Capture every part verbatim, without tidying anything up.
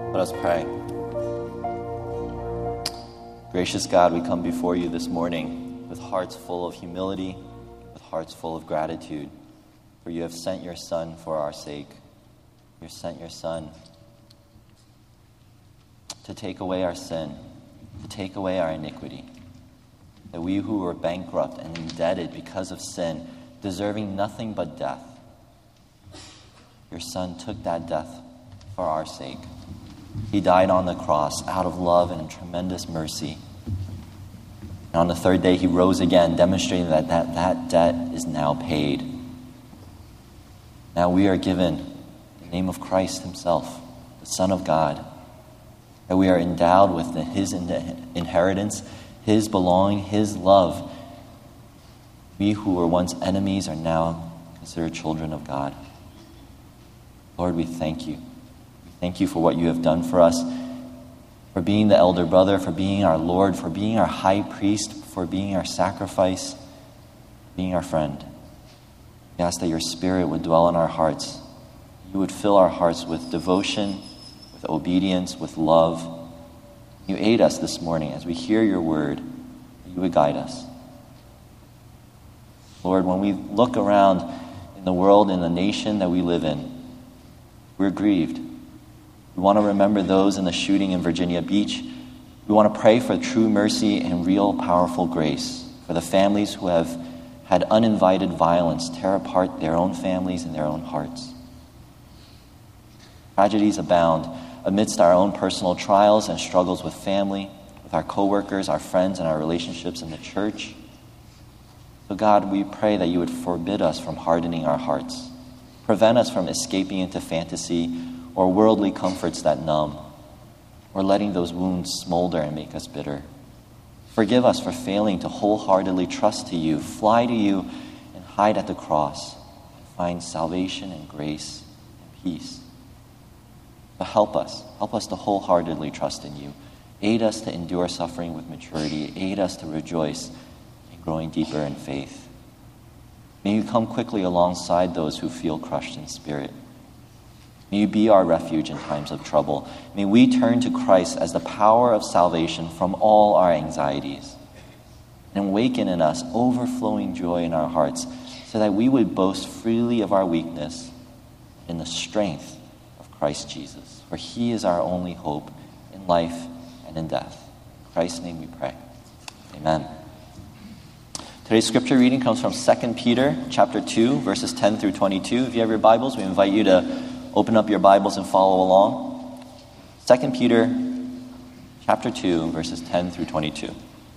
Let us pray. Gracious God, we come before you this morning with hearts full of humility, with hearts full of gratitude, for you have sent your Son for our sake. You have sent your Son to take away our sin, to take away our iniquity, that we who were bankrupt and indebted because of sin, deserving nothing but death, your Son took that death for our sake. He died on the cross out of love and tremendous mercy. And on the third day, he rose again, demonstrating that that, that debt is now paid. Now we are given the name of Christ himself, the Son of God, that we are endowed with the, his inheritance, his belonging, his love. We who were once enemies are now considered children of God. Lord, we thank you. Thank you for what you have done for us, for being the elder brother, for being our Lord, for being our high priest, for being our sacrifice, being our friend. We ask that your Spirit would dwell in our hearts. You would fill our hearts with devotion, with obedience, with love. You aid us this morning as we hear your word. You would guide us. Lord, when we look around in the world, in the nation that we live in, we're grieved. We want to remember those in the shooting in Virginia Beach. We want to pray for true mercy and real powerful grace for the families who have had uninvited violence tear apart their own families and their own hearts. Tragedies abound amidst our own personal trials and struggles with family, with our coworkers, our friends, and our relationships in the church. So God, we pray that you would forbid us from hardening our hearts, prevent us from escaping into fantasy or worldly comforts that numb, or letting those wounds smolder and make us bitter. Forgive us for failing to wholeheartedly trust to you, fly to you, and hide at the cross, and find salvation and grace and peace. But help us, help us to wholeheartedly trust in you. Aid us to endure suffering with maturity. Aid us to rejoice in growing deeper in faith. May you come quickly alongside those who feel crushed in spirit. May you be our refuge in times of trouble. May we turn to Christ as the power of salvation from all our anxieties, and awaken in us overflowing joy in our hearts, so that we would boast freely of our weakness in the strength of Christ Jesus. For he is our only hope in life and in death. In Christ's name we pray. Amen. Today's scripture reading comes from Second Peter chapter two, verses ten through twenty-two. If you have your Bibles, we invite you to open up your Bibles and follow along. Second Peter chapter two, verses ten through twenty-two.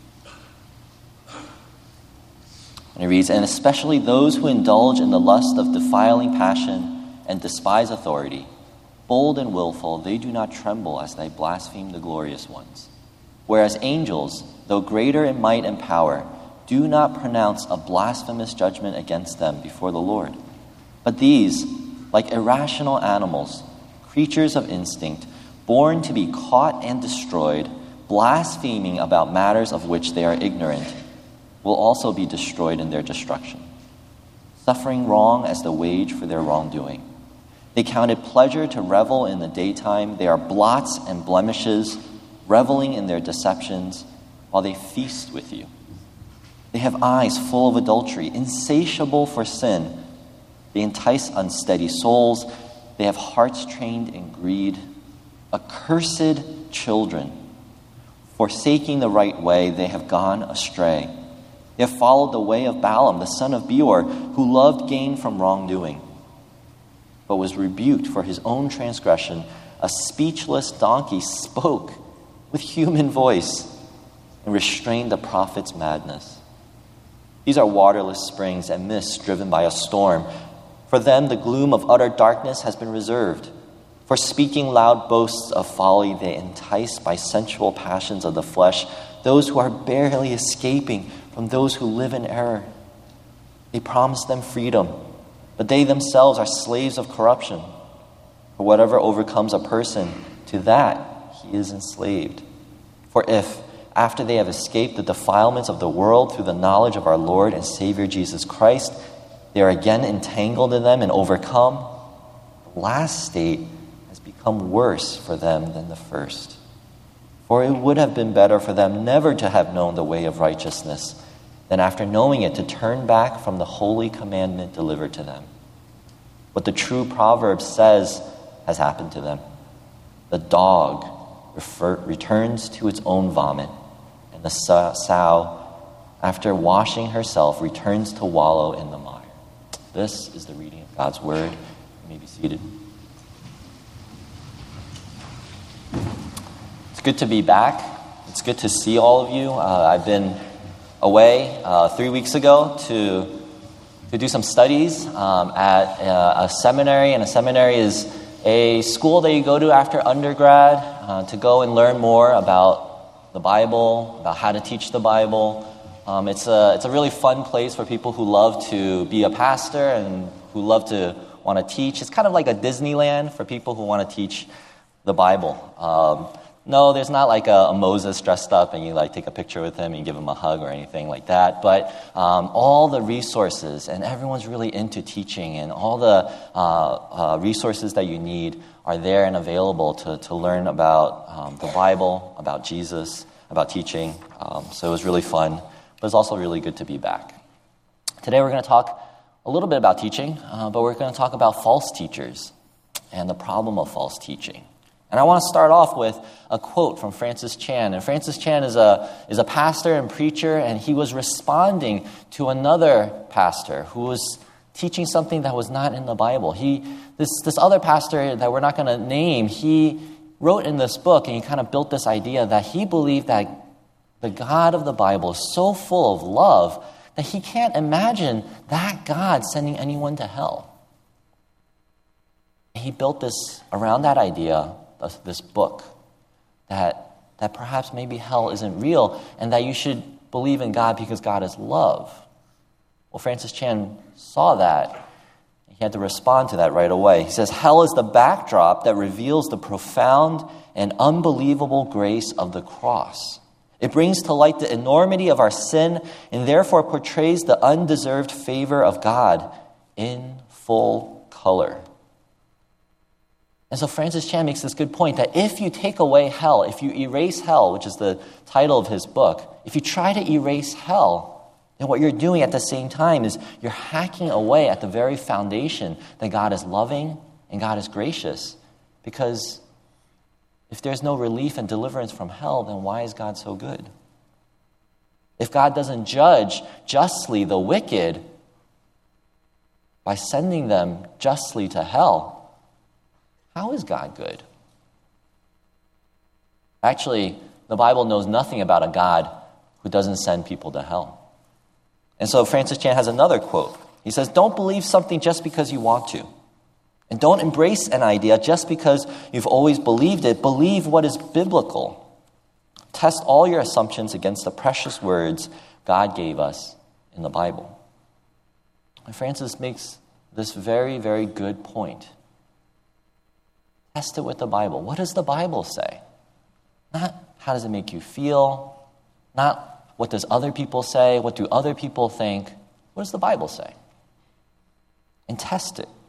And it reads, "And especially those who indulge in the lust of defiling passion and despise authority, bold and willful, they do not tremble as they blaspheme the glorious ones. Whereas angels, though greater in might and power, do not pronounce a blasphemous judgment against them before the Lord. But these, like irrational animals, creatures of instinct, born to be caught and destroyed, blaspheming about matters of which they are ignorant, will also be destroyed in their destruction, suffering wrong as the wage for their wrongdoing. They count it pleasure to revel in the daytime. They are blots and blemishes, reveling in their deceptions while they feast with you. They have eyes full of adultery, insatiable for sin. They entice unsteady souls. They have hearts trained in greed. Accursed children, forsaking the right way, they have gone astray. They have followed the way of Balaam, the son of Beor, who loved gain from wrongdoing, but was rebuked for his own transgression. A speechless donkey spoke with human voice and restrained the prophet's madness. These are waterless springs and mists driven by a storm. For them, the gloom of utter darkness has been reserved. For speaking loud boasts of folly, they entice by sensual passions of the flesh those who are barely escaping from those who live in error. They promise them freedom, but they themselves are slaves of corruption. For whatever overcomes a person, to that he is enslaved. For if, after they have escaped the defilements of the world through the knowledge of our Lord and Savior Jesus Christ, they are again entangled in them and overcome, the last state has become become worse for them than the first. For it would have been better for them never to have known the way of righteousness than after knowing it to turn back from the holy commandment delivered to them. What the true proverb says has happened to them. The dog refer, returns to its own vomit, and the sow, after washing herself, returns to wallow in the mire. This is the reading of God's word. You may be seated. It's good to be back. It's good to see all of you. Uh, I've been away uh, three weeks ago to to do some studies um, at a, a seminary, and a seminary is a school that you go to after undergrad uh, to go and learn more about the Bible, about how to teach the Bible. Um, it's a it's a really fun place for people who love to be a pastor and who love to want to teach. It's kind of like a Disneyland for people who want to teach the Bible. Um, No, there's not like a, a Moses dressed up and you like take a picture with him and you give him a hug or anything like that. But um, all the resources, and everyone's really into teaching, and all the uh, uh, resources that you need are there and available to, to learn about um, the Bible, about Jesus, about teaching. Um, so it was really fun, but it's also really good to be back. Today we're going to talk a little bit about teaching, uh, but we're going to talk about false teachers and the problem of false teaching. And I want to start off with a quote from Francis Chan. And Francis Chan is a is a pastor and preacher, and he was responding to another pastor who was teaching something that was not in the Bible. He this this other pastor that we're not going to name, he wrote in this book, and he kind of built this idea that he believed that the God of the Bible is so full of love that he can't imagine that God sending anyone to hell. He built this around that idea, this book, that that perhaps maybe hell isn't real and that you should believe in God because God is love. Well, Francis Chan saw that. He had to respond to that right away. He says, hell is the backdrop that reveals the profound and unbelievable grace of the cross. It brings to light the enormity of our sin and therefore portrays the undeserved favor of God in full color. And so Francis Chan makes this good point that if you take away hell, if you erase hell, which is the title of his book, if you try to erase hell, then what you're doing at the same time is you're hacking away at the very foundation that God is loving and God is gracious. Because if there's no relief and deliverance from hell, then why is God so good? If God doesn't judge justly the wicked by sending them justly to hell, how is God good? Actually, the Bible knows nothing about a God who doesn't send people to hell. And so Francis Chan has another quote. He says, don't believe something just because you want to. And don't embrace an idea just because you've always believed it. Believe what is biblical. Test all your assumptions against the precious words God gave us in the Bible. And Francis makes this very, very good point. Test it with the Bible. What does the Bible say? Not how does it make you feel? Not what does other people say? What do other people think? What does the Bible say? And test it.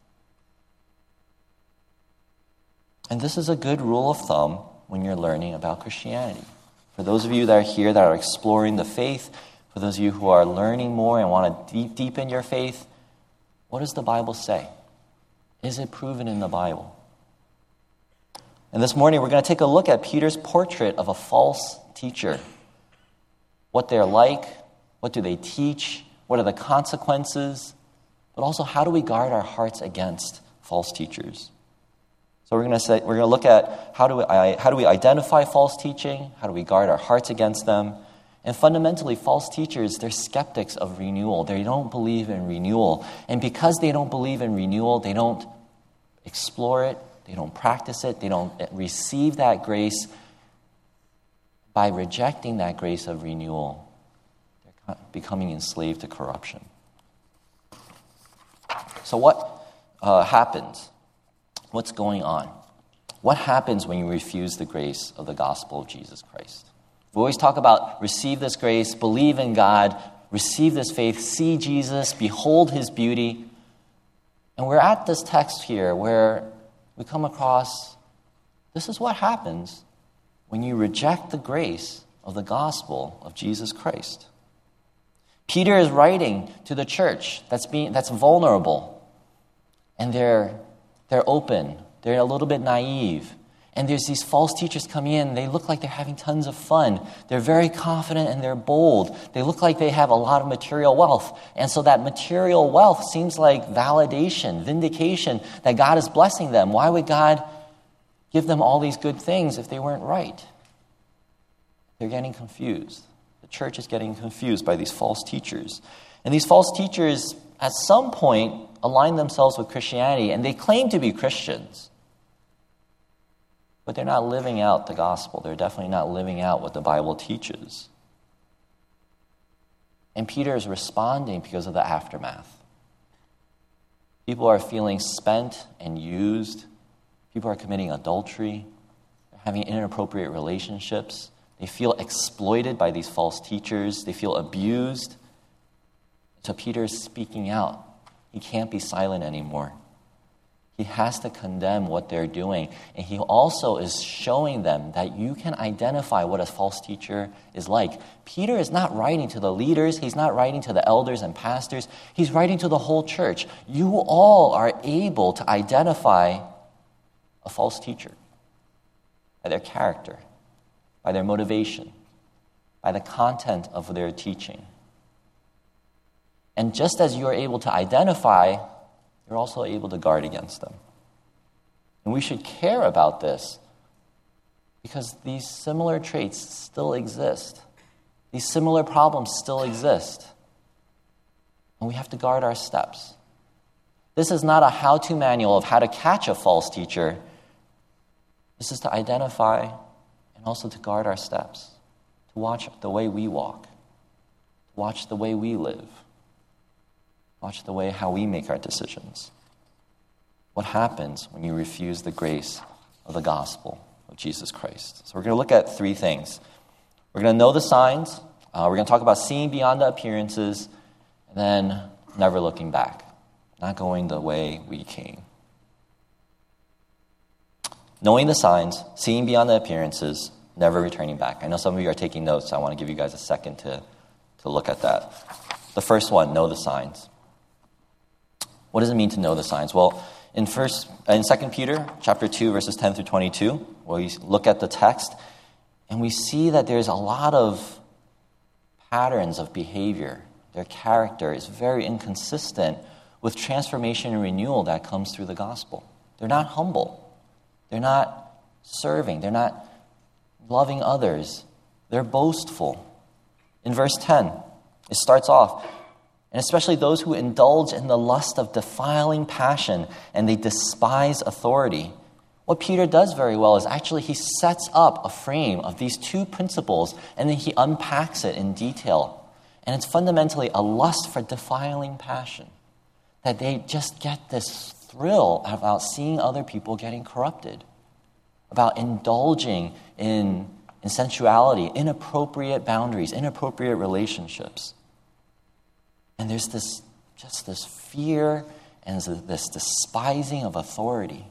And this is a good rule of thumb when you're learning about Christianity. For those of you that are here that are exploring the faith, for those of you who are learning more and want to deep, deepen your faith, what does the Bible say? Is it proven in the Bible? And this morning, we're going to take a look at Peter's portrait of a false teacher. What they're like, what do they teach, what are the consequences, but also how do we guard our hearts against false teachers? So we're going to say we're going to look at how do we how do we identify false teaching, how do we guard our hearts against them, and fundamentally, false teachers, they're skeptics of renewal. They don't believe in renewal, and because they don't believe in renewal, they don't explore it. They don't practice it. They don't receive that grace. By rejecting that grace of renewal, they're becoming enslaved to corruption. So what uh, happens? What's going on? What happens when you refuse the grace of the gospel of Jesus Christ? We always talk about receive this grace, believe in God, receive this faith, see Jesus, behold his beauty. And we're at this text here where we come across, this is what happens when you reject the grace of the gospel of Jesus Christ. Peter is writing to the church that's being that's vulnerable, and they're they're open, they're a little bit naive, and there's these false teachers coming in. They look like they're having tons of fun. They're very confident and they're bold. They look like they have a lot of material wealth, and so that material wealth seems like validation, vindication that God is blessing them. Why would God give them all these good things if they weren't right? They're getting confused. The church is getting confused by these false teachers. And these false teachers, at some point, align themselves with Christianity, and they claim to be Christians. But they're not living out the gospel. They're definitely not living out what the Bible teaches. And Peter is responding because of the aftermath. People are feeling spent and used. People are committing adultery. They're having inappropriate relationships. They feel exploited by these false teachers. They feel abused. So Peter is speaking out. He can't be silent anymore. He has to condemn what they're doing. And he also is showing them that you can identify what a false teacher is like. Peter is not writing to the leaders. He's not writing to the elders and pastors. He's writing to the whole church. You all are able to identify a false teacher by their character, by their motivation, by the content of their teaching. And just as you are able to identify, you're also able to guard against them. And we should care about this because these similar traits still exist. These similar problems still exist. And we have to guard our steps. This is not a how-to manual of how to catch a false teacher. This is to identify and also to guard our steps, to watch the way we walk, to watch the way we live, watch the way how we make our decisions. What happens when you refuse the grace of the gospel of Jesus Christ? So we're going to look at three things. We're going to know the signs. Uh, we're going to talk about seeing beyond the appearances, and then never looking back, not going the way we came. Knowing the signs, seeing beyond the appearances, never returning back. I know some of you are taking notes, so I want to give you guys a second to, to look at that. The first one, know the signs. What does it mean to know the signs? Well, in first, in Second Peter chapter two, verses ten through twenty-two, we look at the text, and we see that there's a lot of patterns of behavior. Their character is very inconsistent with transformation and renewal that comes through the gospel. They're not humble. They're not serving. They're not loving others. They're boastful. In verse ten, it starts off, and especially those who indulge in the lust of defiling passion and they despise authority. What Peter does very well is actually he sets up a frame of these two principles and then he unpacks it in detail. And it's fundamentally a lust for defiling passion. That they just get this thrill about seeing other people getting corrupted, about indulging in, in sensuality, inappropriate boundaries, inappropriate relationships. And there's this just this fear and this despising of authority.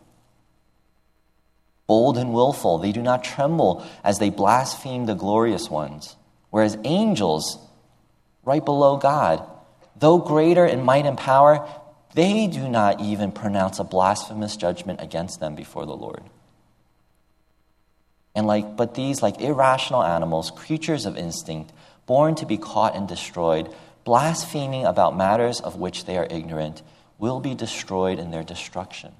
Bold and willful, they do not tremble as they blaspheme the glorious ones, whereas angels, right below God, though greater in might and power, they do not even pronounce a blasphemous judgment against them before the Lord. And like, but these, like irrational animals, creatures of instinct, born to be caught and destroyed, blaspheming about matters of which they are ignorant, will be destroyed in their destruction.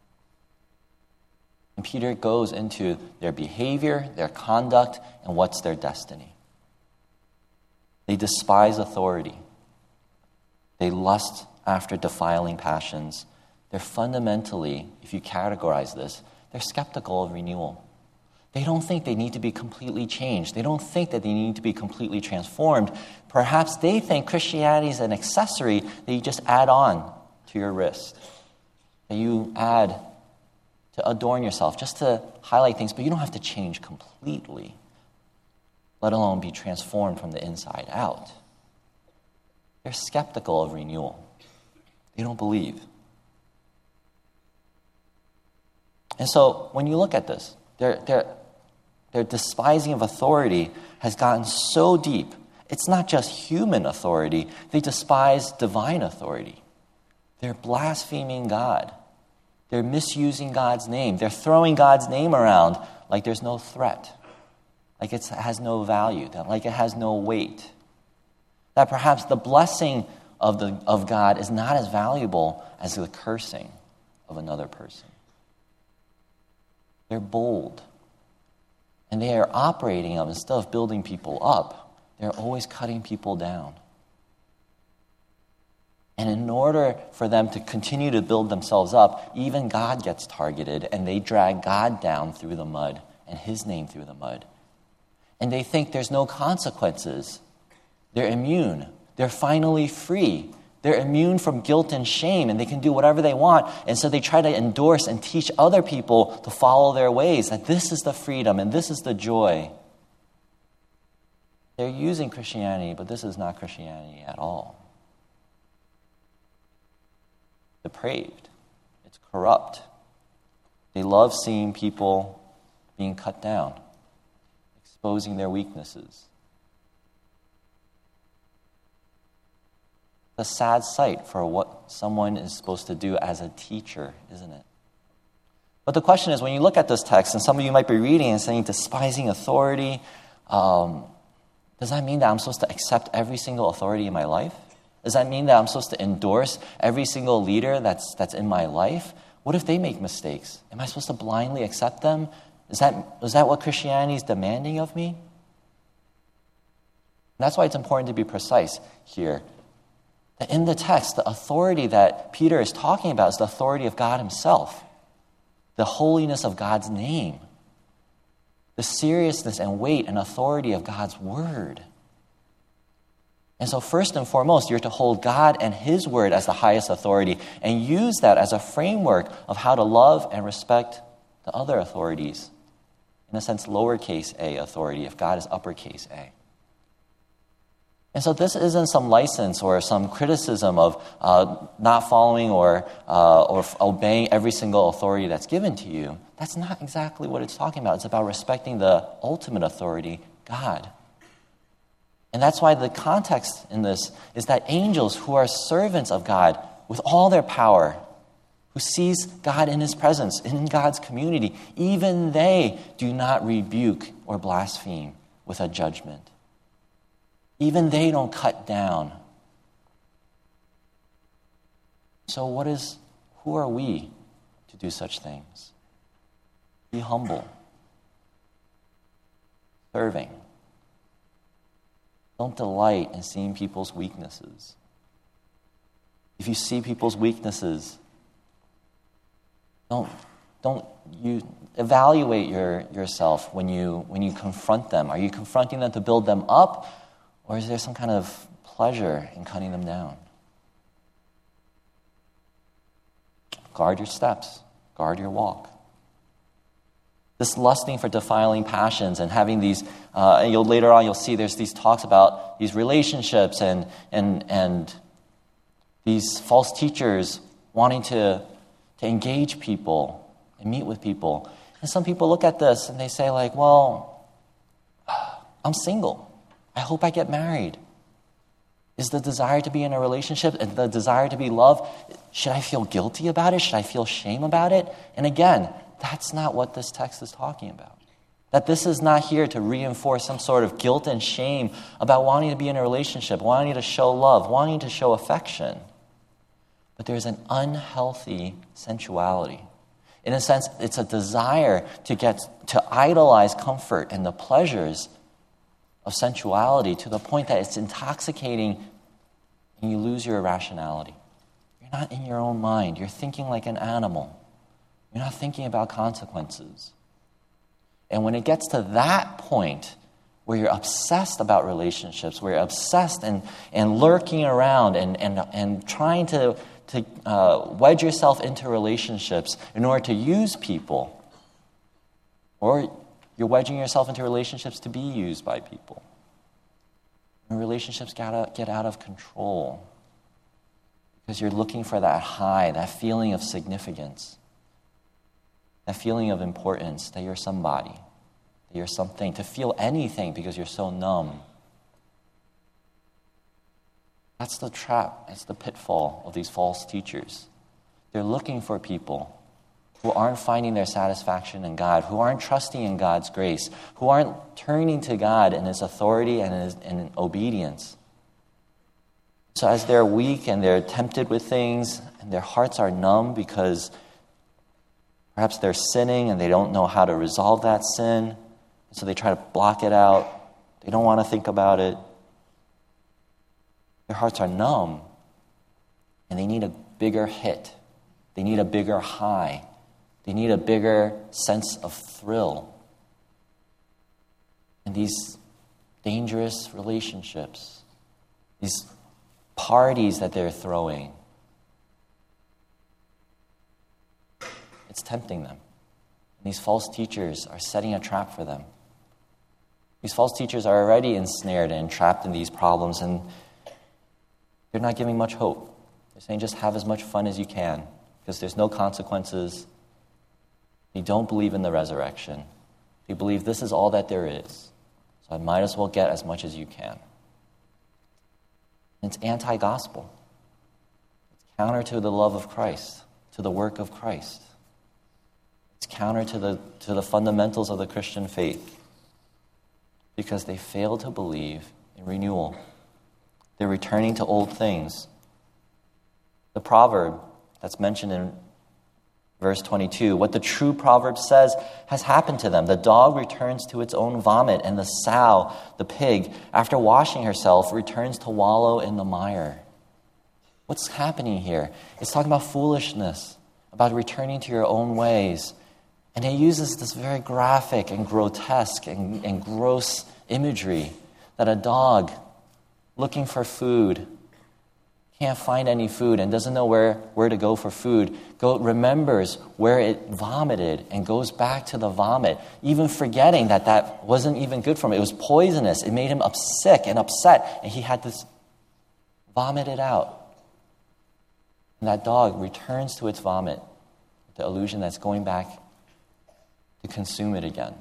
And Peter goes into their behavior, their conduct, and what's their destiny. They despise authority. They lust after defiling passions. They're fundamentally, if you categorize this, they're skeptical of renewal. They don't think they need to be completely changed. They don't think that they need to be completely transformed. Perhaps they think Christianity is an accessory that you just add on to your wrist, that you add to adorn yourself, just to highlight things, but you don't have to change completely, let alone be transformed from the inside out. They're skeptical of renewal. They don't believe. And so when you look at this, their, their, their despising of authority has gotten so deep. It's not just human authority. They despise divine authority. They're blaspheming God. They're misusing God's name. They're throwing God's name around like there's no threat, like it has no value, like it has no weight. That perhaps the blessing of, the, of God is not as valuable as the cursing of another person. They're bold. And they are operating of, instead of building people up, they're always cutting people down. And in order for them to continue to build themselves up, even God gets targeted, and they drag God down through the mud and his name through the mud. And they think there's no consequences. They're immune. They're finally free. They're immune from guilt and shame, and they can do whatever they want. And so they try to endorse and teach other people to follow their ways, that this is the freedom and this is the joy. They're using Christianity, but this is not Christianity at all. Depraved. It's corrupt. They love seeing people being cut down, exposing their weaknesses. A sad sight for what someone is supposed to do as a teacher, isn't it? But the question is, when you look at this text, and some of you might be reading and saying, despising authority, um, does that mean that I'm supposed to accept every single authority in my life? Does that mean that I'm supposed to endorse every single leader that's that's in my life? What if they make mistakes? Am I supposed to blindly accept them? Is that is that what Christianity is demanding of me? And that's why it's important to be precise here. That in the text, the authority that Peter is talking about is the authority of God himself, the holiness of God's name, the seriousness and weight and authority of God's word. And so first and foremost, you're to hold God and his word as the highest authority and use that as a framework of how to love and respect the other authorities. In a sense, lowercase a authority, if God is uppercase A. And so this isn't some license or some criticism of uh, not following or uh, or obeying every single authority that's given to you. That's not exactly what it's talking about. It's about respecting the ultimate authority, God. And that's why the context in this is that angels who are servants of God with all their power, who sees God in his presence, in God's community, even they do not rebuke or blaspheme with a judgment. Even they don't cut down. So what is, who are we to do such things? Be humble. Serving. Don't delight in seeing people's weaknesses. If you see people's weaknesses, don't don't you evaluate your yourself when you when you confront them. Are you confronting them to build them up, or is there some kind of pleasure in cutting them down? Guard your steps. Guard your walk. This lusting for defiling passions and having these, uh, and you'll later on you'll see there's these talks about these relationships and and and these false teachers wanting to to engage people and meet with people. And some people look at this and they say like, well, I'm single. I hope I get married. Is the desire to be in a relationship and the desire to be loved, should I feel guilty about it? Should I feel shame about it? And again, that's not what this text is talking about. That this is not here to reinforce some sort of guilt and shame about wanting to be in a relationship, wanting to show love, wanting to show affection. But there's an unhealthy sensuality. In a sense, it's a desire to get to idolize comfort and the pleasures of sensuality to the point that it's intoxicating and you lose your rationality. You're not in your own mind. You're thinking like an animal. You're not thinking about consequences. And when it gets to that point where you're obsessed about relationships, where you're obsessed and, and lurking around and, and, and trying to, to uh, wedge yourself into relationships in order to use people, or you're wedging yourself into relationships to be used by people, and relationships get out, get out of control because you're looking for that high, that feeling of significance. that feeling of importance, that you're somebody, that you're something, to feel anything because you're so numb. That's the trap, that's the pitfall of these false teachers. They're looking for people who aren't finding their satisfaction in God, who aren't trusting in God's grace, who aren't turning to God in His authority and in, his, in obedience. So as they're weak and they're tempted with things and their hearts are numb because perhaps they're sinning and they don't know how to resolve that sin, so they try to block it out. They don't want to think about it. Their hearts are numb, and they need a bigger hit. They need a bigger high. They need a bigger sense of thrill. And these dangerous relationships, these parties that they're throwing, it's tempting them. And these false teachers are setting a trap for them. These false teachers are already ensnared and trapped in these problems, and they're not giving much hope. They're saying just have as much fun as you can because there's no consequences. They don't believe in the resurrection. They believe this is all that there is. So I might as well get as much as you can. And it's anti-gospel. It's counter to the love of Christ, to the work of Christ. It's counter to the, to the fundamentals of the Christian faith because they fail to believe in renewal. They're returning to old things. The proverb that's mentioned in verse twenty-two, what the true proverb says has happened to them. The dog returns to its own vomit, and the sow, the pig, after washing herself, returns to wallow in the mire. What's happening here? It's talking about foolishness, about returning to your own ways. And it uses this very graphic and grotesque and, and gross imagery that a dog looking for food, can't find any food and doesn't know where, where to go for food, go remembers where it vomited and goes back to the vomit, even forgetting that that wasn't even good for him. It was poisonous. It made him up sick and upset, and he had to vomit it out. And that dog returns to its vomit, the illusion that's going back to consume it again.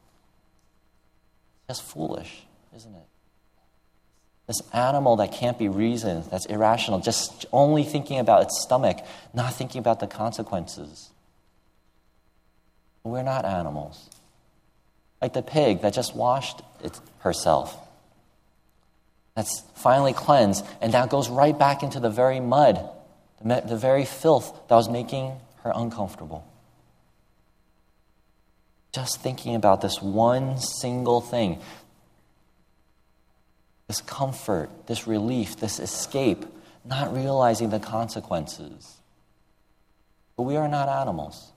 Just foolish, isn't it? This animal that can't be reasoned, that's irrational, just only thinking about its stomach, not thinking about the consequences. But we're not animals. Like the pig that just washed it, herself, that's finally cleansed, and now goes right back into the very mud, the, the very filth that was making her uncomfortable. Just thinking about this one single thing. This comfort, this relief, this escape, not realizing the consequences. But we are not animals.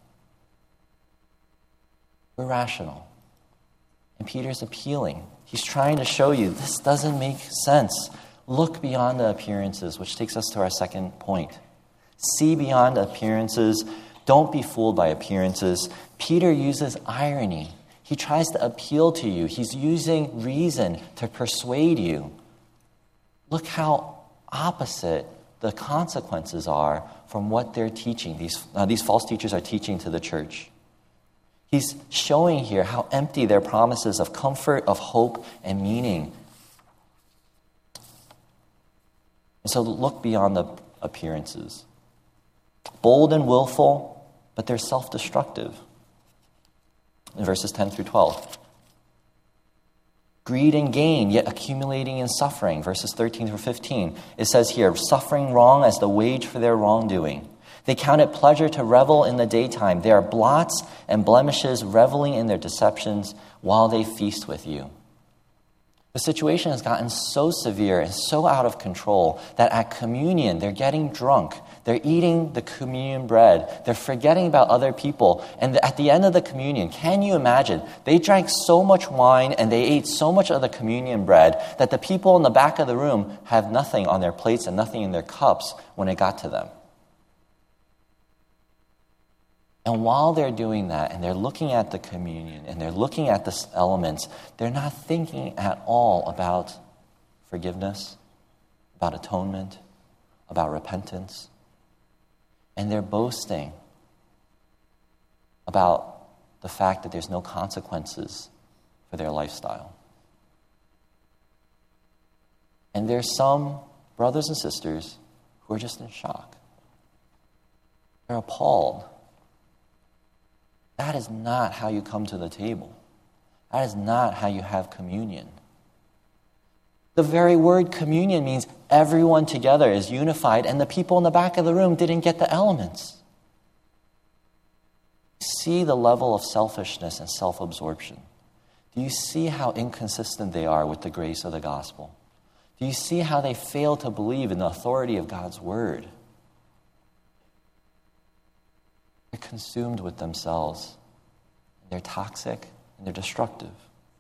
We're rational. And Peter's appealing. He's trying to show you this doesn't make sense. Look beyond the appearances, which takes us to our second point. See beyond appearances. Don't be fooled by appearances. Peter uses irony. He tries to appeal to you. He's using reason to persuade you. Look how opposite the consequences are from what they're teaching. These, uh, these false teachers are teaching to the church. He's showing here how empty their promises of comfort, of hope, and meaning. And so look beyond the appearances. Bold and willful, but they're self-destructive. In verses ten through twelve. Greed and gain, yet accumulating in suffering. Verses thirteen through fifteen. It says here, suffering wrong as the wage for their wrongdoing. They count it pleasure to revel in the daytime. They are blots and blemishes, reveling in their deceptions while they feast with you. The situation has gotten so severe and so out of control that at communion, they're getting drunk. They're eating the communion bread. They're forgetting about other people. And at the end of the communion, can you imagine? They drank so much wine and they ate so much of the communion bread that the people in the back of the room have nothing on their plates and nothing in their cups when it got to them. And while they're doing that, and they're looking at the communion, and they're looking at the elements, they're not thinking at all about forgiveness, about atonement, about repentance. And they're boasting about the fact that there's no consequences for their lifestyle. And there's some brothers and sisters who are just in shock. They're appalled. That is not how you come to the table. That is not how you have communion. The very word communion means everyone together is unified, and the people in the back of the room didn't get the elements. See the level of selfishness and self-absorption. Do you see how inconsistent they are with the grace of the gospel? Do you see how they fail to believe in the authority of God's word? They're consumed with themselves. They're toxic and they're destructive.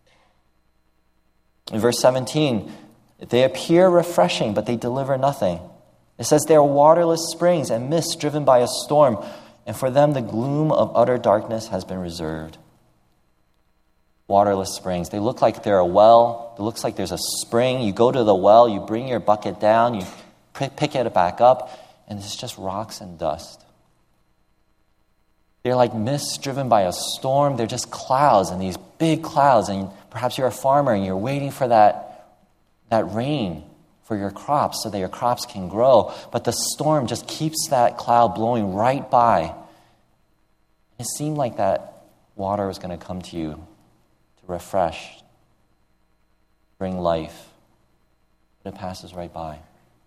In verse seventeen, they appear refreshing, but they deliver nothing. It says they are waterless springs and mists driven by a storm, and for them the gloom of utter darkness has been reserved. Waterless springs. They look like they're a well. It looks like there's a spring. You go to the well, you bring your bucket down, you pick it back up, and it's just rocks and dust. They're like mists driven by a storm. They're just clouds, and these big clouds, and perhaps you're a farmer and you're waiting for that that rain for your crops so that your crops can grow. But the storm just keeps that cloud blowing right by. It seemed like that water was going to come to you to refresh, bring life. But it passes right by.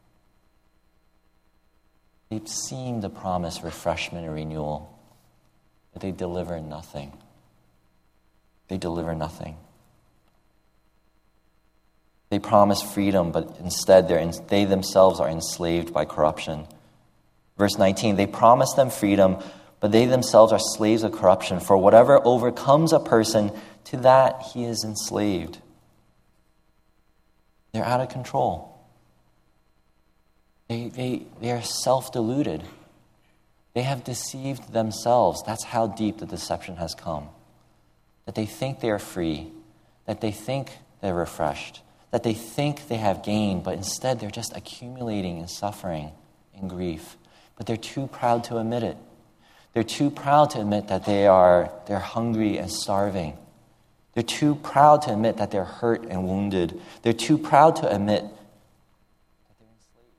They seem to promise refreshment and renewal, but they deliver nothing. They deliver nothing. They promise freedom, but instead they're in, they themselves are enslaved by corruption. Verse nineteen, they promise them freedom, but they themselves are slaves of corruption. For whatever overcomes a person, to that he is enslaved. They're out of control. They, they, they are self-deluded. They have deceived themselves. That's how deep the deception has come. That they think they are free, that they think they're refreshed, that they think they have gain, but instead they're just accumulating in suffering and grief. But they're too proud to admit it. They're too proud to admit that they are they're hungry and starving. They're too proud to admit that they're hurt and wounded. They're too proud to admit that they're enslaved.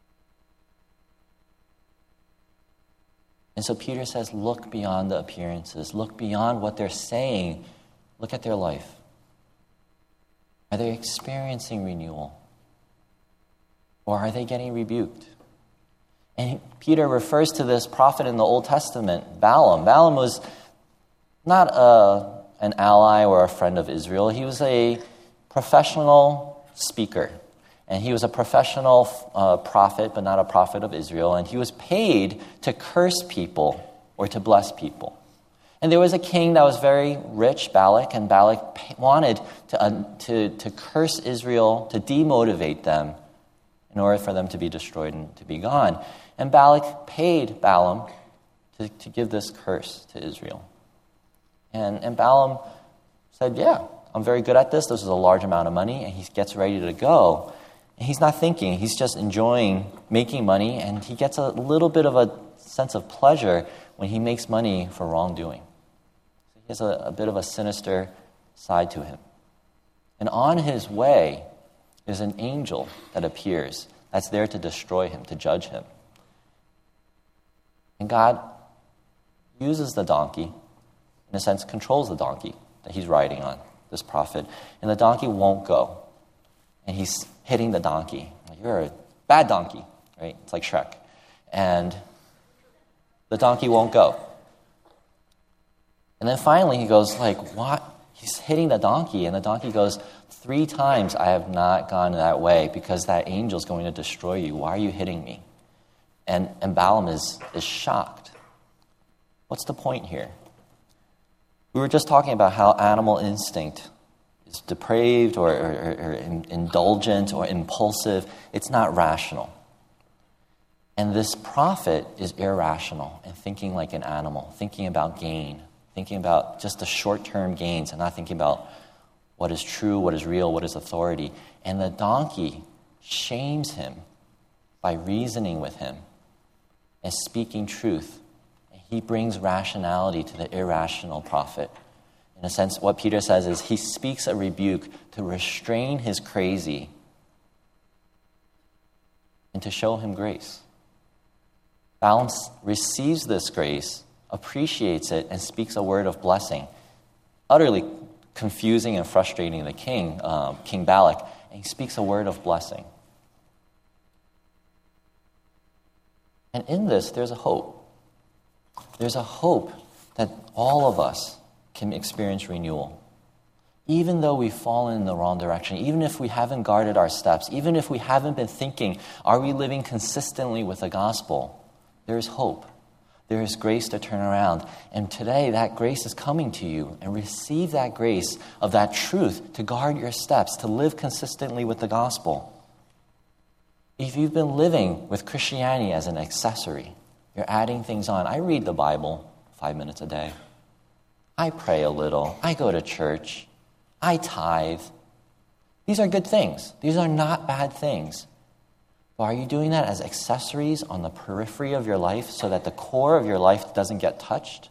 And so Peter says, look beyond the appearances. Look beyond what they're saying. Look at their life. Are they experiencing renewal? Or are they getting rebuked? And Peter refers to this prophet in the Old Testament, Balaam. Balaam was not a, an ally or a friend of Israel. He was a professional speaker. And he was a professional uh, prophet, but not a prophet of Israel. And he was paid to curse people or to bless people. And there was a king that was very rich, Balak, and Balak wanted to, uh, to, to curse Israel, to demotivate them in order for them to be destroyed and to be gone. And Balak paid Balaam to, to give this curse to Israel. And, and Balaam said, yeah, I'm very good at this. This is a large amount of money. And he gets ready to go. And he's not thinking. He's just enjoying making money. And he gets a little bit of a sense of pleasure when he makes money for wrongdoing. He has a, a bit of a sinister side to him. And on his way is an angel that appears that's there to destroy him, to judge him. And God uses the donkey, in a sense, controls the donkey that he's riding on, this prophet. And the donkey won't go. And he's hitting the donkey. You're a bad donkey, right? It's like Shrek. And the donkey won't go. And then finally he goes like, what? He's hitting the donkey, and the donkey goes, three times I have not gone that way because that angel's going to destroy you. Why are you hitting me? And, and Balaam is, is shocked. What's the point here? We were just talking about how animal instinct is depraved or, or, or indulgent or impulsive. It's not rational. And this prophet is irrational and thinking like an animal, thinking about gain, thinking about just the short-term gains and not thinking about what is true, what is real, what is authority. And the donkey shames him by reasoning with him and speaking truth. And he brings rationality to the irrational prophet. In a sense, what Peter says is he speaks a rebuke to restrain his crazy and to show him grace. Balaam receives this grace, appreciates it, and speaks a word of blessing, utterly confusing and frustrating the king, um, King Balak, and he speaks a word of blessing. And in this, there's a hope. There's a hope that all of us can experience renewal. Even though we've fallen in the wrong direction, even if we haven't guarded our steps, even if we haven't been thinking, are we living consistently with the gospel? There is hope. There is grace to turn around. And today, that grace is coming to you. And receive that grace of that truth to guard your steps, to live consistently with the gospel. If you've been living with Christianity as an accessory, you're adding things on. I read the Bible five minutes a day. I pray a little. I go to church. I tithe. These are good things. These are not bad things. But are you doing that as accessories on the periphery of your life so that the core of your life doesn't get touched?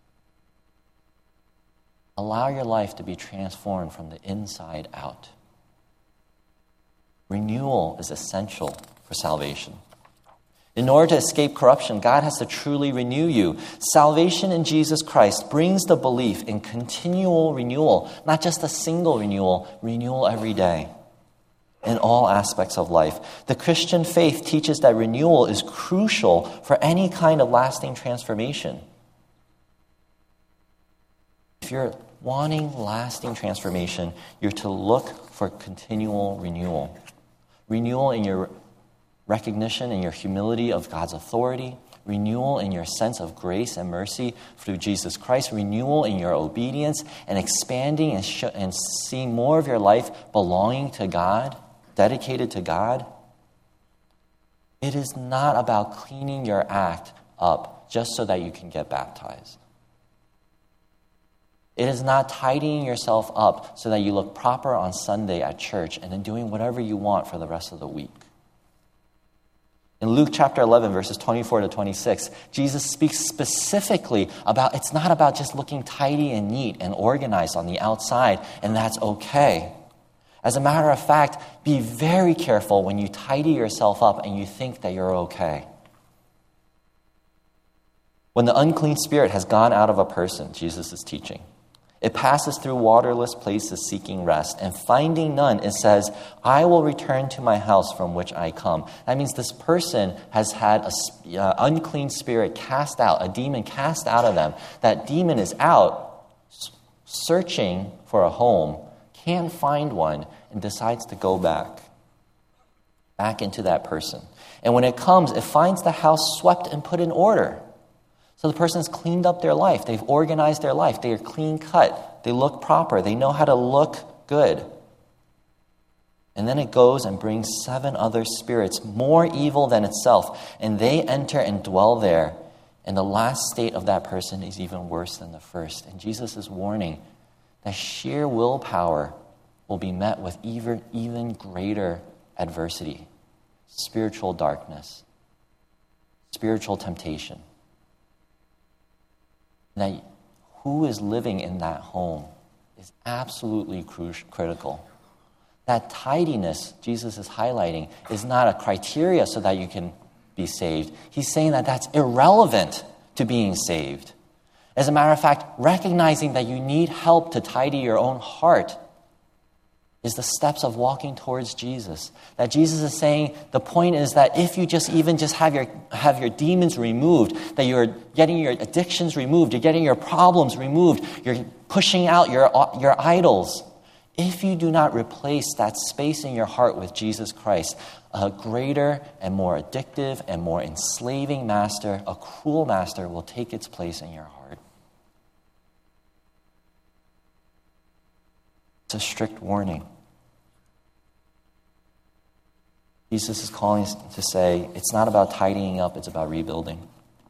Allow your life to be transformed from the inside out. Renewal is essential for salvation. In order to escape corruption, God has to truly renew you. Salvation in Jesus Christ brings the belief in continual renewal, not just a single renewal, renewal every day in all aspects of life. The Christian faith teaches that renewal is crucial for any kind of lasting transformation. If you're wanting lasting transformation, you're to look for continual renewal. Renewal in your recognition and your humility of God's authority, renewal in your sense of grace and mercy through Jesus Christ, renewal in your obedience, and expanding and, sh- and seeing more of your life belonging to God, dedicated to God. It is not about cleaning your act up just so that you can get baptized. It is not tidying yourself up so that you look proper on Sunday at church and then doing whatever you want for the rest of the week. In Luke chapter eleven, verses twenty-four to twenty-six, Jesus speaks specifically about it's not about just looking tidy and neat and organized on the outside, and that's okay. As a matter of fact, be very careful when you tidy yourself up and you think that you're okay. When the unclean spirit has gone out of a person, Jesus is teaching, it passes through waterless places seeking rest, and finding none, it says, I will return to my house from which I come. That means this person has had an uh, unclean spirit cast out, a demon cast out of them. That demon is out searching for a home, can't find one, and decides to go back, back into that person. And when it comes, it finds the house swept and put in order. So the person's cleaned up their life. They've organized their life. They are clean cut. They look proper. They know how to look good. And then it goes and brings seven other spirits, more evil than itself. And they enter and dwell there. And the last state of that person is even worse than the first. And Jesus is warning that sheer willpower will be met with even, even greater adversity, spiritual darkness, spiritual temptation. That who is living in that home is absolutely cru- critical. That tidiness Jesus is highlighting is not a criteria so that you can be saved. He's saying that that's irrelevant to being saved. As a matter of fact, recognizing that you need help to tidy your own heart is the steps of walking towards Jesus. That Jesus is saying the point is that if you just even just have your have your demons removed, that you're getting your addictions removed, you're getting your problems removed, you're pushing out your, your idols. If you do not replace that space in your heart with Jesus Christ, a greater and more addictive and more enslaving master, a cruel master, will take its place in your heart. It's a strict warning. Jesus is calling to say, it's not about tidying up, it's about rebuilding.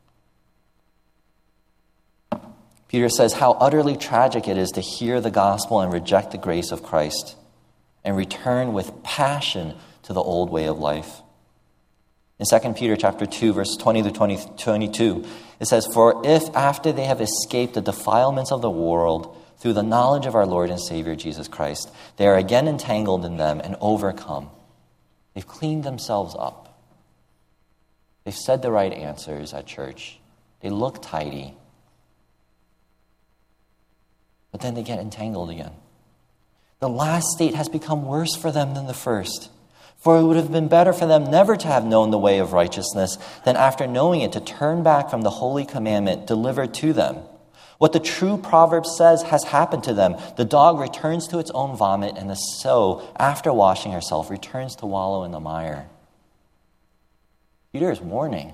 Peter says how utterly tragic it is to hear the gospel and reject the grace of Christ and return with passion to the old way of life. In Second Peter chapter two, verse twenty to twenty-two, it says, "For if after they have escaped the defilements of the world through the knowledge of our Lord and Savior Jesus Christ, they are again entangled in them and overcome." They've cleaned themselves up. They've said the right answers at church. They look tidy. But then they get entangled again. The last state has become worse for them than the first. For it would have been better for them never to have known the way of righteousness than after knowing it to turn back from the holy commandment delivered to them. What the true proverb says has happened to them. The dog returns to its own vomit, and the sow, after washing herself, returns to wallow in the mire. Peter is warning.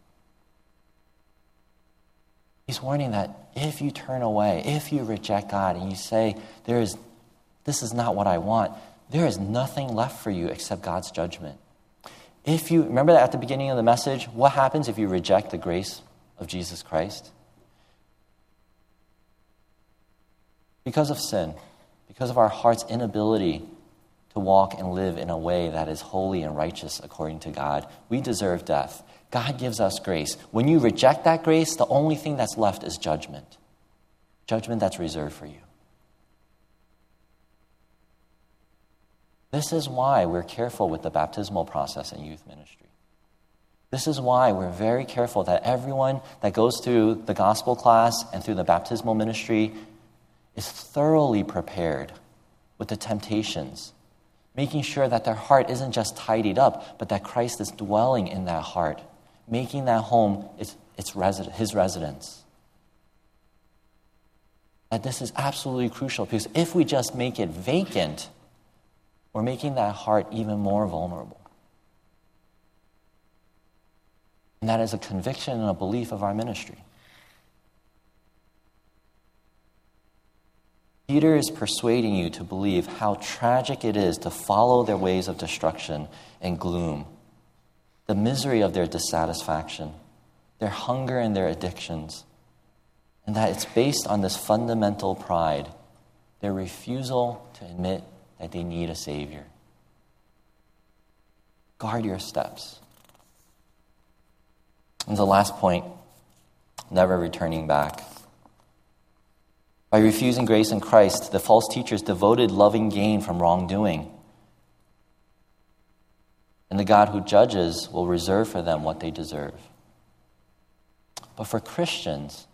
He's warning that if you turn away, if you reject God and you say, there is, this is not what I want, there is nothing left for you except God's judgment. If you, remember that at the beginning of the message, what happens if you reject the grace of Jesus Christ? Because of sin, because of our heart's inability to walk and live in a way that is holy and righteous according to God, we deserve death. God gives us grace. When you reject that grace, the only thing that's left is judgment. Judgment that's reserved for you. This is why we're careful with the baptismal process in youth ministry. This is why we're very careful that everyone that goes through the gospel class and through the baptismal ministry is thoroughly prepared with the temptations, making sure that their heart isn't just tidied up, but that Christ is dwelling in that heart, making that home its, its resident, his residence. That this is absolutely crucial, because if we just make it vacant, we're making that heart even more vulnerable. And that is a conviction and a belief of our ministry. Peter is persuading you to believe how tragic it is to follow their ways of destruction and gloom, the misery of their dissatisfaction, their hunger and their addictions, and that it's based on this fundamental pride, their refusal to admit that they need a Savior. Guard your steps. And the last point, never returning back. By refusing grace in Christ, the false teachers devoted loving gain from wrongdoing. And the God who judges will reserve for them what they deserve. But for Christians,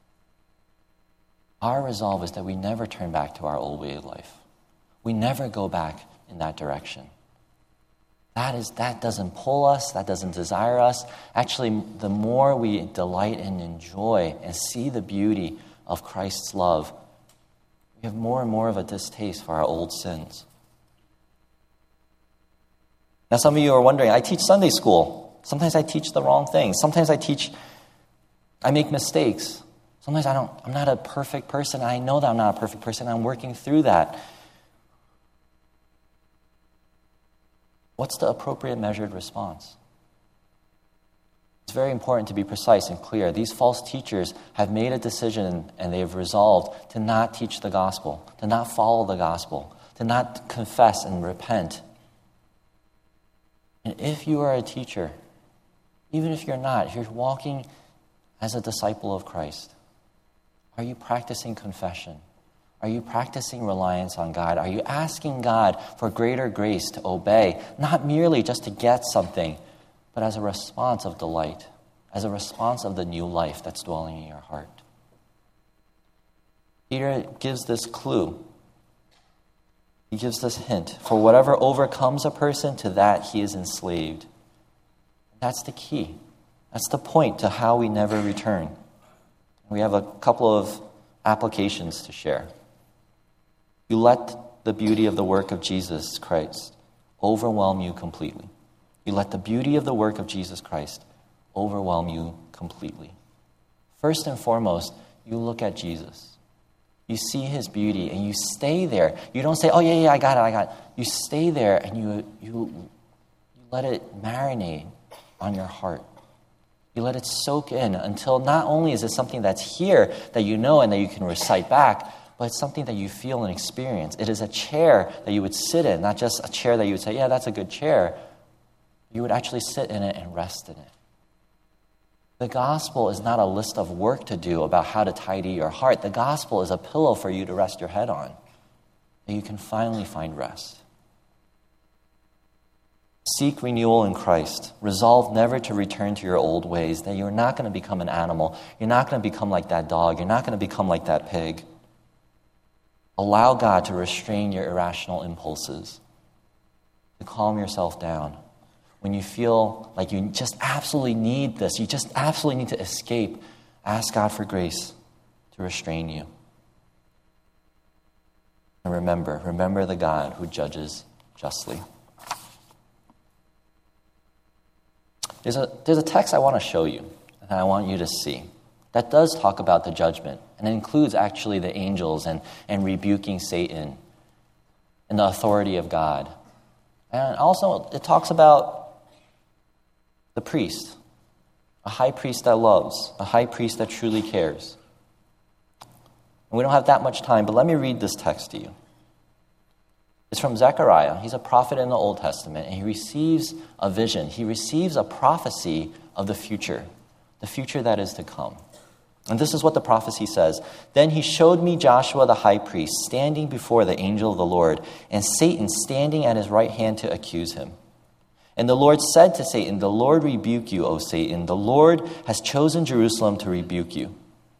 our resolve is that we never turn back to our old way of life. We never go back in that direction. That is, that doesn't pull us, that doesn't desire us. Actually, the more we delight and enjoy and see the beauty of Christ's love, we have more and more of a distaste for our old sins. Now, some of you are wondering, I teach Sunday school. Sometimes I teach the wrong things. Sometimes I teach, I make mistakes. Sometimes I don't, I'm not a perfect person. I know that I'm not a perfect person. I'm working through that. What's the appropriate measured response? It's very important to be precise and clear. These false teachers have made a decision and they have resolved to not teach the gospel, to not follow the gospel, to not confess and repent. And if you are a teacher, even if you're not, if you're walking as a disciple of Christ, are you practicing confession? Are you practicing reliance on God? Are you asking God for greater grace to obey, not merely just to get something, but as a response of delight, as a response of the new life that's dwelling in your heart? Peter gives this clue. He gives this hint. For whatever overcomes a person, to that he is enslaved. That's the key. That's the point to how we never return. We have a couple of applications to share. You let the beauty of the work of Jesus Christ overwhelm you completely. You let the beauty of the work of Jesus Christ overwhelm you completely. First and foremost, you look at Jesus. You see his beauty and you stay there. You don't say, oh, yeah, yeah, I got it, I got it. You stay there and you, you, you let it marinate on your heart. You let it soak in until not only is it something that's here that you know and that you can recite back, but it's something that you feel and experience. It is a chair that you would sit in, not just a chair that you would say, yeah, that's a good chair. you would actually sit in it and rest in it. The gospel is not a list of work to do about how to tidy your heart. The gospel is a pillow for you to rest your head on, that you can finally find rest. Seek renewal in Christ. Resolve never to return to your old ways, that you're not going to become an animal. You're not going to become like that dog. You're not going to become like that pig. Allow God to restrain your irrational impulses, to calm yourself down. When you feel like you just absolutely need this, you just absolutely need to escape, ask God for grace to restrain you. And remember, remember the God who judges justly. There's a, there's a text I want to show you, and I want you to see, that does talk about the judgment, and it includes actually the angels and, and rebuking Satan and the authority of God. And also it talks about the priest, a high priest that loves, a high priest that truly cares. And we don't have that much time, but let me read this text to you. It's from Zechariah. He's a prophet in the Old Testament, and he receives a vision. He receives a prophecy of the future, the future that is to come. And this is what the prophecy says. Then he showed me Joshua the high priest standing before the angel of the Lord, and Satan standing at his right hand to accuse him. And the Lord said to Satan, "The Lord rebuke you, O Satan. The Lord has chosen Jerusalem to rebuke you.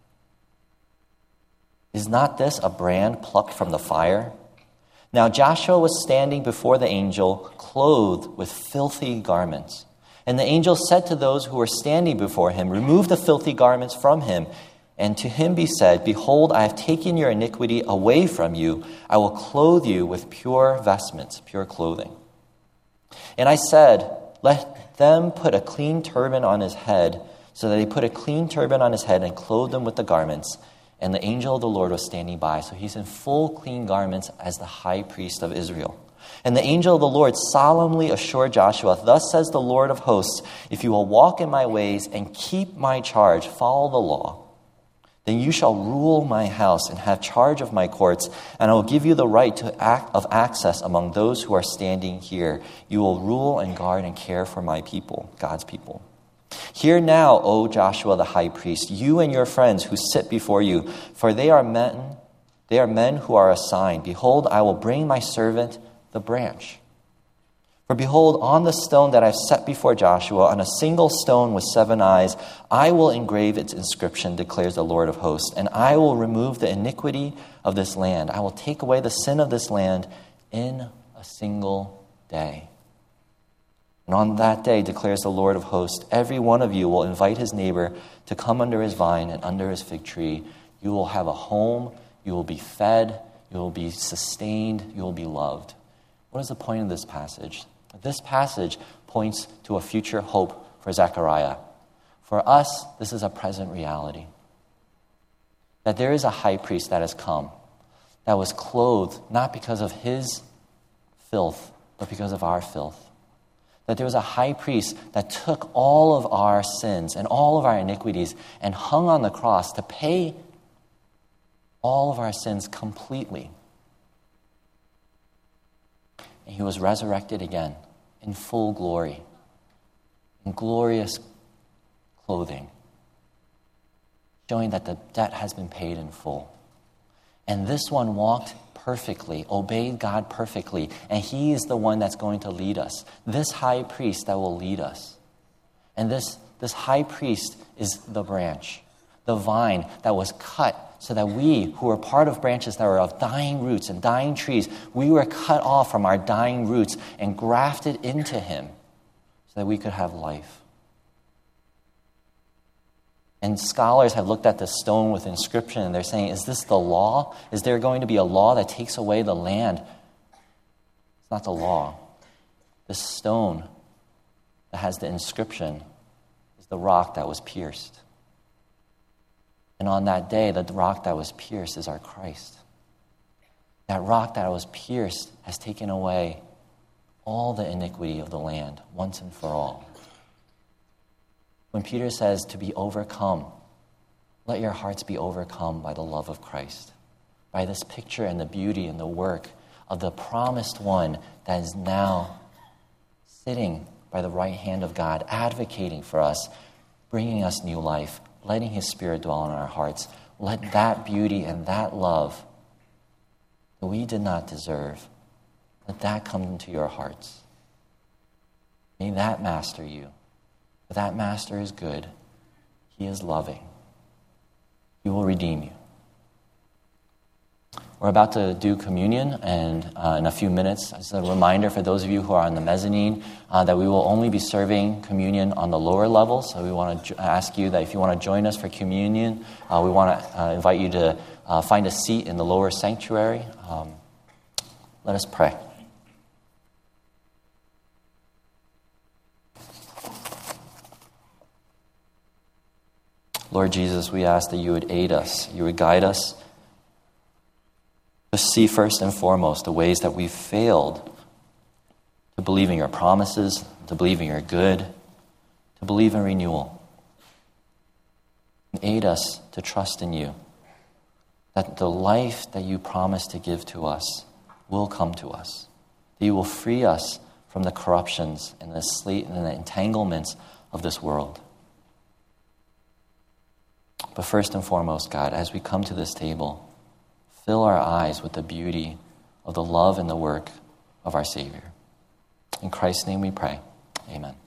Is not this a brand plucked from the fire?" Now Joshua was standing before the angel, clothed with filthy garments. And the angel said to those who were standing before him, "Remove the filthy garments from him." And to him be said, "Behold, I have taken your iniquity away from you. I will clothe you with pure vestments," pure clothing. And I said, "Let them put a clean turban on his head." So that he put a clean turban on his head and clothed him with the garments. And the angel of the Lord was standing by. So he's in full clean garments as the high priest of Israel. And the angel of the Lord solemnly assured Joshua, "Thus says the Lord of hosts, if you will walk in my ways and keep my charge, follow the law, then you shall rule my house and have charge of my courts, and I will give you the right to act of access among those who are standing here. You will rule and guard and care for my people," God's people. "Hear now, O Joshua the high priest, you and your friends who sit before you, for they are men, they are men who are assigned. Behold, I will bring my servant the branch. For behold, on the stone that I've set before Joshua, on a single stone with seven eyes, I will engrave its inscription, declares the Lord of hosts, and I will remove the iniquity of this land. I will take away the sin of this land in a single day. And on that day, declares the Lord of hosts, every one of you will invite his neighbor to come under his vine and under his fig tree. You will have a home, you will be fed, you will be sustained, you will be loved." What is the point of this passage? This passage points to a future hope for Zechariah. For us, this is a present reality. That there is a high priest that has come, that was clothed not because of his filth, but because of our filth. That there was a high priest that took all of our sins and all of our iniquities and hung on the cross to pay all of our sins completely. And he was resurrected again in full glory, in glorious clothing, showing that the debt has been paid in full. And this one walked perfectly, obeyed God perfectly, and he is the one that's going to lead us. This high priest that will lead us. And this, this high priest is the branch, the vine that was cut so that we, who are part of branches that were of dying roots and dying trees, we were cut off from our dying roots and grafted into him so that we could have life. And scholars have looked at the stone with inscription and they're saying, is this the law? Is there going to be a law that takes away the land? It's not the law. The stone that has the inscription is the rock that was pierced. And on that day, the rock that was pierced is our Christ. That rock that was pierced has taken away all the iniquity of the land once and for all. When Peter says to be overcome, let your hearts be overcome by the love of Christ, by this picture and the beauty and the work of the promised one that is now sitting by the right hand of God, advocating for us, bringing us new life, letting his Spirit dwell in our hearts. Let that beauty and that love that we did not deserve, let that come into your hearts. May that master you. For that master is good. He is loving. He will redeem you. We're about to do communion, and uh, in a few minutes, as a reminder for those of you who are on the mezzanine, uh, that we will only be serving communion on the lower level. So we want to ask you that if you want to join us for communion, uh, we want to uh, invite you to uh, find a seat in the lower sanctuary. Um, let us pray. Lord Jesus, we ask that you would aid us, you would guide us, to see first and foremost the ways that we've failed to believe in your promises, to believe in your good, to believe in renewal. And aid us to trust in you, that the life that you promise to give to us will come to us, that you will free us from the corruptions and the slate and the entanglements of this world. But first and foremost, God, as we come to this table, fill our eyes with the beauty of the love and the work of our Savior. In Christ's name we pray. Amen.